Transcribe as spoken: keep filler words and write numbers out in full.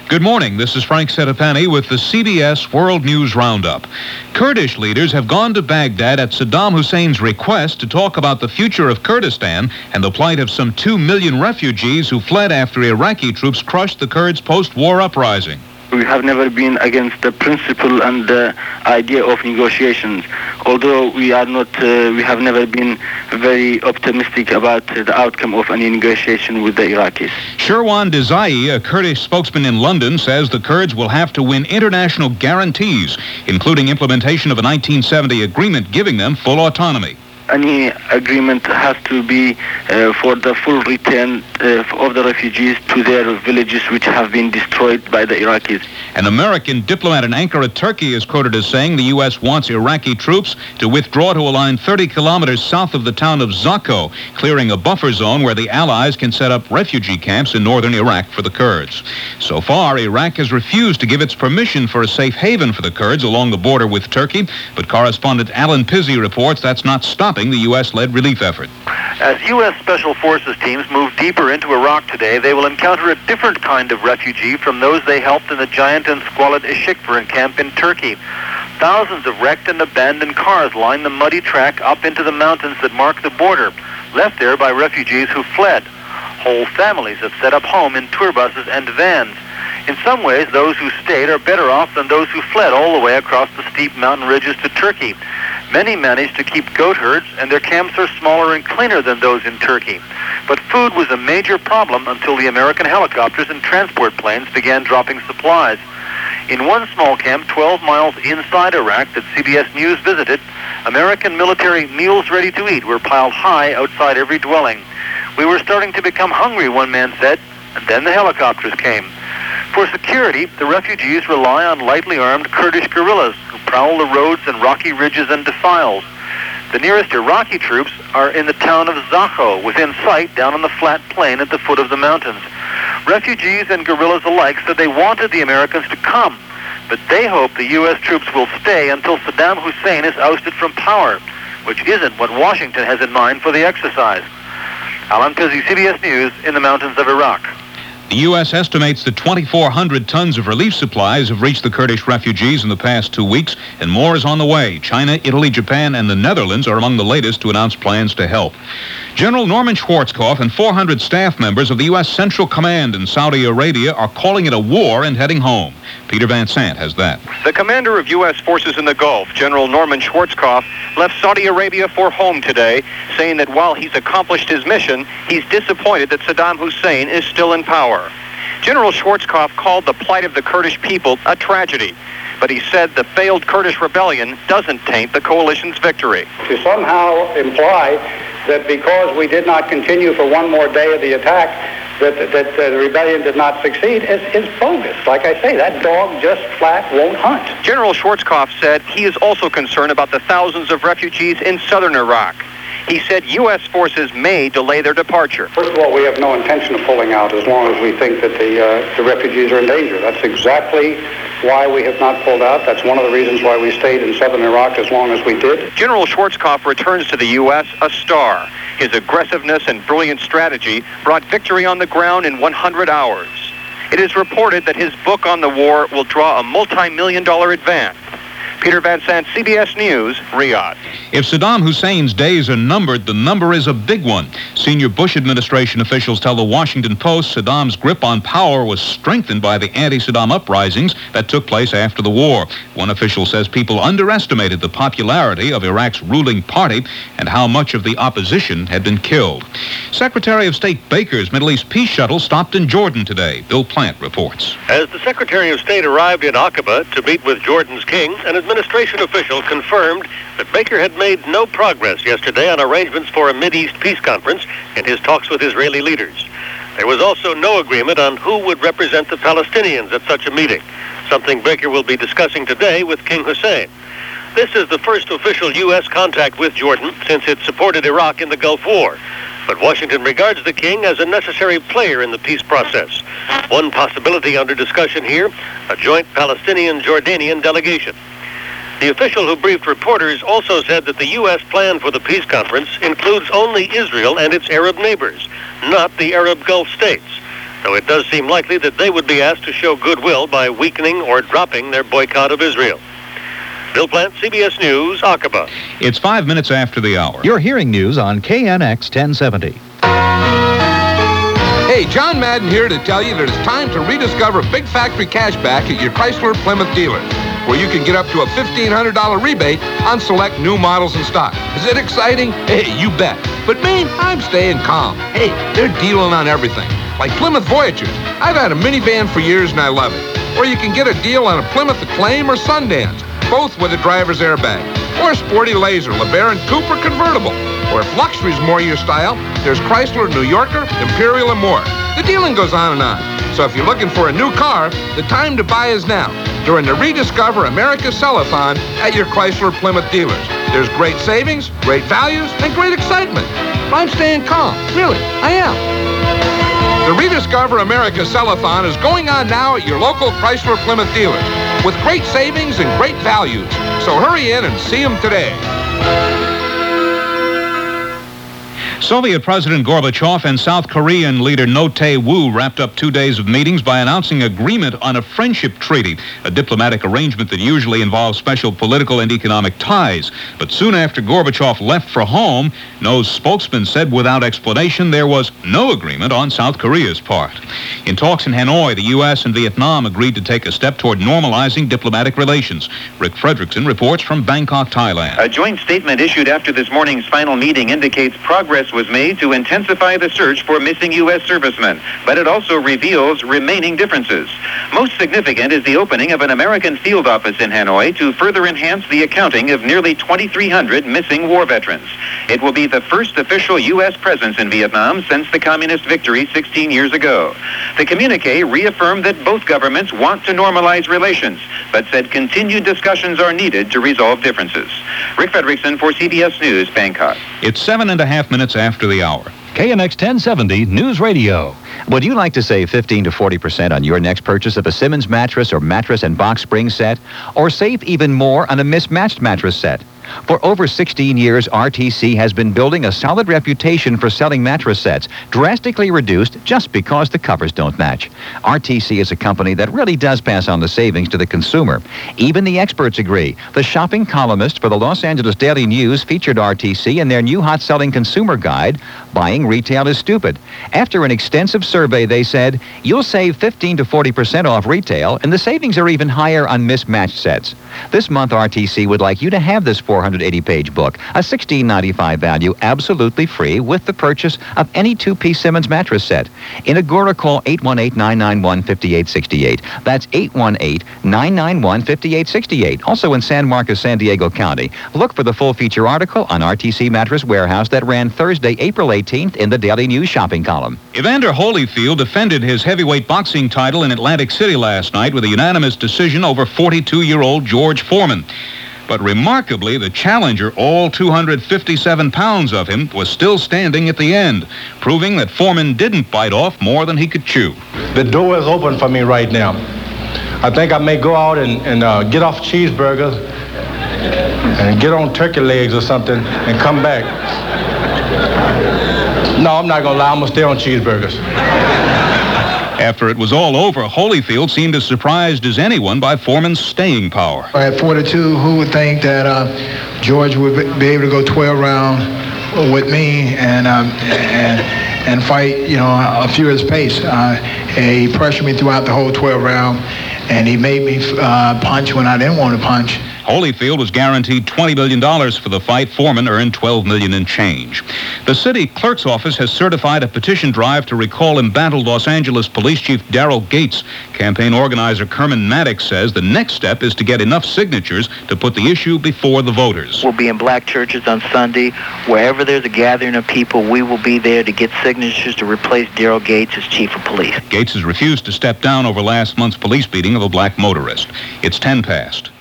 Good morning. This is Frank Sedapani with the C B S World News Roundup. Kurdish leaders have gone to Baghdad at Saddam Hussein's request to talk about the future of Kurdistan and the plight of some two million refugees who fled after Iraqi troops crushed the Kurds' post-war uprising. We have never been against the principle and the idea of negotiations, although we are not, uh, we have never been very optimistic about uh, the outcome of any negotiation with the Iraqis. Sherwan Dizai, a Kurdish spokesman in London, says the Kurds will have to win international guarantees, including implementation of a nineteen seventy agreement giving them full autonomy. Any agreement has to be uh, for the full return uh, of the refugees to their villages which have been destroyed by the Iraqis. An American diplomat in Ankara, Turkey, is quoted as saying the U S wants Iraqi troops to withdraw to a line thirty kilometers south of the town of Zakho, clearing a buffer zone where the Allies can set up refugee camps in northern Iraq for the Kurds. So far, Iraq has refused to give its permission for a safe haven for the Kurds along the border with Turkey, but correspondent Alan Pizzi reports that's not stopping the U S-led relief effort. As U S Special Forces teams move deeper into Iraq today, they will encounter a different kind of refugee from those they helped in the giant and squalid Ishikvar camp in Turkey. Thousands of wrecked and abandoned cars line the muddy track up into the mountains that mark the border, left there by refugees who fled. Whole families have set up home in tour buses and vans. In some ways, those who stayed are better off than those who fled all the way across the steep mountain ridges to Turkey. Many managed to keep goat herds, and their camps are smaller and cleaner than those in Turkey. But food was a major problem until the American helicopters and transport planes began dropping supplies. In one small camp twelve miles inside Iraq that C B S News visited, American military meals ready to eat were piled high outside every dwelling. We were starting to become hungry, one man said, and then the helicopters came. For security, the refugees rely on lightly armed Kurdish guerrillas who prowl the roads and rocky ridges and defiles. The nearest Iraqi troops are in the town of Zakho, within sight down on the flat plain at the foot of the mountains. Refugees and guerrillas alike said they wanted the Americans to come, but they hope the U S troops will stay until Saddam Hussein is ousted from power, which isn't what Washington has in mind for the exercise. Alan Pizzi, C B S News, in the mountains of Iraq. The U S estimates that twenty-four hundred tons of relief supplies have reached the Kurdish refugees in the past two weeks, and more is on the way. China, Italy, Japan, and the Netherlands are among the latest to announce plans to help. General Norman Schwarzkopf and four hundred staff members of the U S Central Command in Saudi Arabia are calling it a war and heading home. Peter Van Sant has that. The commander of U S forces in the Gulf, General Norman Schwarzkopf, left Saudi Arabia for home today, saying that while he's accomplished his mission, he's disappointed that Saddam Hussein is still in power. General Schwarzkopf called the plight of the Kurdish people a tragedy, but he said the failed Kurdish rebellion doesn't taint the coalition's victory. To somehow imply that because we did not continue for one more day of the attack, that, that uh, the rebellion did not succeed is, is bogus. Like I say, that dog just flat won't hunt. General Schwarzkopf said he is also concerned about the thousands of refugees in southern Iraq. He said U S forces may delay their departure. First of all, we have no intention of pulling out as long as we think that the, uh, the refugees are in danger. That's exactly why we have not pulled out. That's one of the reasons why we stayed in southern Iraq as long as we did. General Schwarzkopf returns to the U S a star. His aggressiveness and brilliant strategy brought victory on the ground in one hundred hours. It is reported that his book on the war will draw a multi-million dollar advance. Peter Van Sant, C B S News, Riyadh. If Saddam Hussein's days are numbered, the number is a big one. Senior Bush administration officials tell the Washington Post Saddam's grip on power was strengthened by the anti-Saddam uprisings that took place after the war. One official says people underestimated the popularity of Iraq's ruling party and how much of the opposition had been killed. Secretary of State Baker's Middle East peace shuttle stopped in Jordan today. Bill Plant reports. As the Secretary of State arrived in Aqaba to meet with Jordan's king, an administration official confirmed that Baker had made no progress yesterday on arrangements for a Mideast peace conference and his talks with Israeli leaders. There was also no agreement on who would represent the Palestinians at such a meeting, something Baker will be discussing today with King Hussein. This is the first official U S contact with Jordan since it supported Iraq in the Gulf War. But Washington regards the king as a necessary player in the peace process. One possibility under discussion here, a joint Palestinian-Jordanian delegation. The official who briefed reporters also said that the U S plan for the peace conference includes only Israel and its Arab neighbors, not the Arab Gulf states. so it does seem likely that they would be asked to show goodwill by weakening or dropping their boycott of Israel. Bill Plant, C B S News, Aqaba. It's five minutes after the hour. You're hearing news on K N X ten seventy. Hey, John Madden here to tell you that it's time to rediscover Big Factory Cashback at your Chrysler Plymouth dealer, where you can get up to a fifteen hundred dollars rebate on select new models in stock. Is it exciting? Hey, you bet. But me, I'm staying calm. Hey, they're dealing on everything. Like Plymouth Voyagers. I've had a minivan for years and I love it. Or you can get a deal on a Plymouth Acclaim or Sundance, both with a driver's airbag. Or a sporty Laser, LeBaron Cooper convertible. Or if luxury's more your style, there's Chrysler, New Yorker, Imperial, and more. The dealing goes on and on. So if you're looking for a new car, the time to buy is now, during the Rediscover America Sell-a-thon at your Chrysler Plymouth dealers. There's great savings, great values, and great excitement. I'm staying calm. Really, I am. The Rediscover America Sell-a-thon is going on now at your local Chrysler Plymouth dealers with great savings and great values. So hurry in and see them today. Soviet President Gorbachev and South Korean leader Roh Tae-woo wrapped up two days of meetings by announcing agreement on a friendship treaty, a diplomatic arrangement that usually involves special political and economic ties. But soon after Gorbachev left for home, Roh's spokesman said without explanation there was no agreement on South Korea's part. In talks in Hanoi, the U S and Vietnam agreed to take a step toward normalizing diplomatic relations. Rick Fredrickson reports from Bangkok, Thailand. A joint statement issued after this morning's final meeting indicates progress was made to intensify the search for missing U S servicemen, but it also reveals remaining differences. Most significant is the opening of an American field office in Hanoi to further enhance the accounting of nearly twenty-three hundred missing war veterans. It will be the first official U S presence in Vietnam since the communist victory sixteen years ago. The communique reaffirmed that both governments want to normalize relations, but said continued discussions are needed to resolve differences. Rick Fredrickson for C B S News, Bangkok. It's seven and a half minutes after the hour. K N X ten seventy News Radio. Would you like to save fifteen to forty percent on your next purchase of a Simmons mattress or mattress and box spring set? Or save even more on a mismatched mattress set? For over sixteen years, R T C has been building a solid reputation for selling mattress sets, drastically reduced just because the covers don't match. R T C is a company that really does pass on the savings to the consumer. Even the experts agree. The shopping columnist for the Los Angeles Daily News featured R T C in their new hot-selling consumer guide, Buying Retail is Stupid. After an extensive survey, they said, you'll save fifteen to forty percent off retail, and the savings are even higher on mismatched sets. This month, R T C would like you to have this four hundred eighty page book, a sixteen ninety-five value, absolutely free with the purchase of any two-piece Simmons mattress set. In Agora, call eight one eight, nine nine one, five eight six eight. That's eight one eight, nine nine one, five eight six eight. Also in San Marcos, San Diego County. Look for the full feature article on R T C Mattress Warehouse that ran Thursday, April eighteenth in the Daily News shopping column. Evander Holyfield defended his heavyweight boxing title in Atlantic City last night with a unanimous decision over forty-two-year-old George Foreman. But remarkably, the challenger, all two hundred fifty-seven pounds of him, was still standing at the end, proving that Foreman didn't bite off more than he could chew. The door is open for me right now. I think I may go out and, and uh, get off cheeseburgers and get on turkey legs or something and come back. No, I'm not going to lie. I'm going to stay on cheeseburgers. After it was all over, Holyfield seemed as surprised as anyone by Foreman's staying power. At forty-two, who would think that uh, George would be able to go twelve rounds with me and um, and and fight, you know, a furious pace? Uh, he pressured me throughout the whole twelve round, and he made me uh, punch when I didn't want to punch. Holyfield was guaranteed twenty million dollars for the fight. Foreman earned twelve million dollars in change. The city clerk's office has certified a petition drive to recall embattled Los Angeles Police Chief Daryl Gates. Campaign organizer Kerman Maddox says the next step is to get enough signatures to put the issue before the voters. We'll be in black churches on Sunday. Wherever there's a gathering of people, we will be there to get signatures to replace Daryl Gates as chief of police. Gates has refused to step down over last month's police beating of a black motorist. It's ten past.